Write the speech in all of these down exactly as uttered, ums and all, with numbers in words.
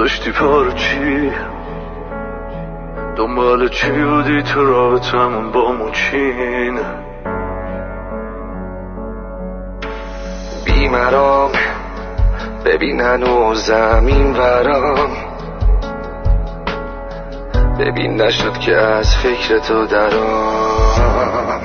گذاشتی پارو چی؟ دنبال چی بودی تو رابطمون با موچین؟ بیمرام ببینن و زمین ورام، ببین نشد که از فکر تو درام.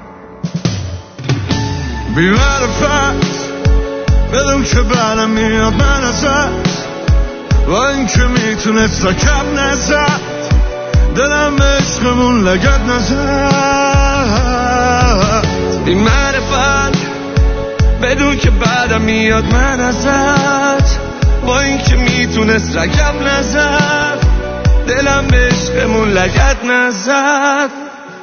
بی‌معرفت بدون که برم میاد من ازت، با این که میتونست رکب نزد، دلم به عشقمون لگد نزد. بی‌معرفت بدون که بعدم میاد من ازت، با این که میتونست رکب نزد، دلم به عشقمون لگد نزد.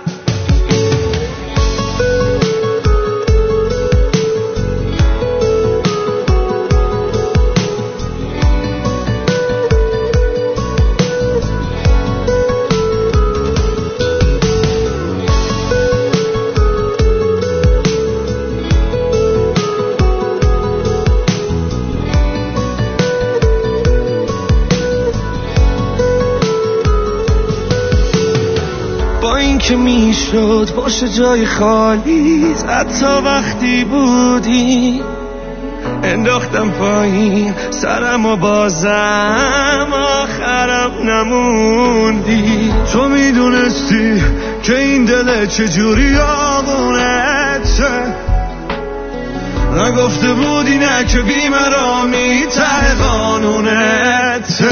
که میشد باشه جای خالی، حتی وقتی بودی انداختم پایین سرم و بازم آخرم نموندی. تو میدونستی که این دل چجوری آغونته، نگفته بودی نه که بیمرامی ته قانونته.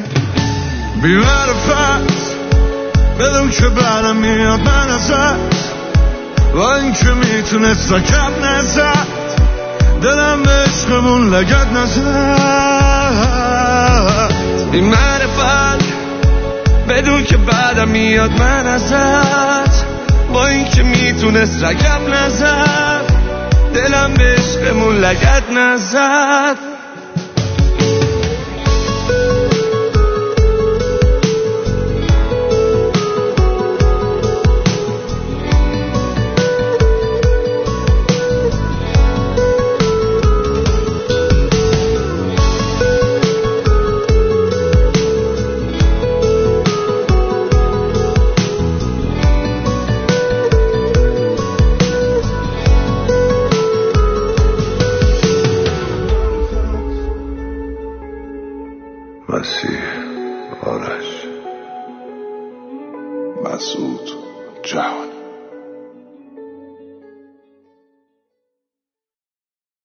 بی‌معرفت بدون که برم میاد من ازت، با این که میتونست رکب نزد، دلم به عشقمون لگد نزد. بی‌معرفت بدون که بعدم میاد من ازت، با این که میتونست رکب نزد، دلم به عشقمون لگد نزد. مسیح، آرش، مسعود، جهانی.